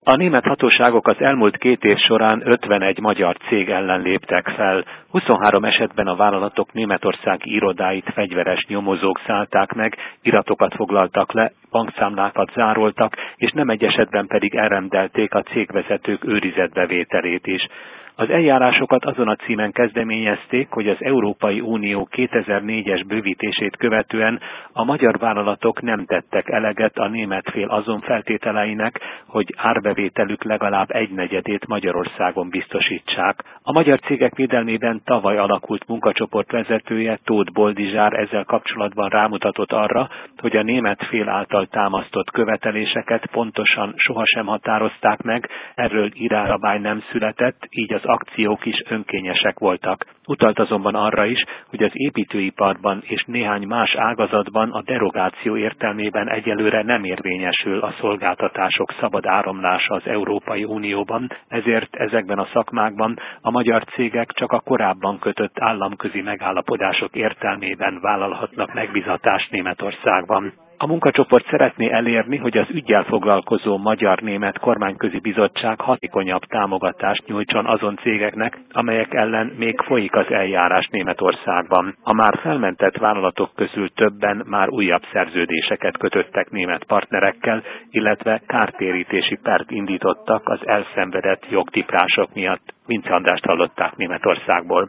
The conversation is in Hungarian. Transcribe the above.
A német hatóságok az elmúlt 2 év során 51 magyar cég ellen léptek fel. 23 esetben a vállalatok németországi irodáit fegyveres nyomozók szállták meg, iratokat foglaltak le, bankszámlákat zároltak, és nem egy esetben pedig elrendelték a cégvezetők őrizetbevételét is. Az eljárásokat azon a címen kezdeményezték, hogy az Európai Unió 2004-es bővítését követően a magyar vállalatok nem tettek eleget a német fél azon feltételeinek, hogy árbevételük legalább 1/4 Magyarországon biztosítsák. A magyar cégek védelmében tavaly alakult munkacsoport vezetője, Tóth Boldizsár ezzel kapcsolatban rámutatott arra, hogy a német fél által támasztott követeléseket pontosan sohasem határozták meg, erről írásabály nem született, így az akciók is önkényesek voltak. Utalt azonban arra is, hogy az építőiparban és néhány más ágazatban a derogáció értelmében egyelőre nem érvényesül a szolgáltatások szabad áramlása az Európai Unióban, ezért ezekben a szakmákban a magyar cégek csak a korábban kötött államközi megállapodások értelmében vállalhatnak megbízatást Németországban. A munkacsoport szeretné elérni, hogy az üggyel foglalkozó magyar-német kormányközi bizottság hatékonyabb támogatást nyújtson azon cégeknek, amelyek ellen még folyik az eljárás Németországban. A már felmentett vállalatok közül többen már újabb szerződéseket kötöttek német partnerekkel, illetve kártérítési pert indítottak az elszenvedett jogtiprások miatt. Vince Andrást hallották Németországból.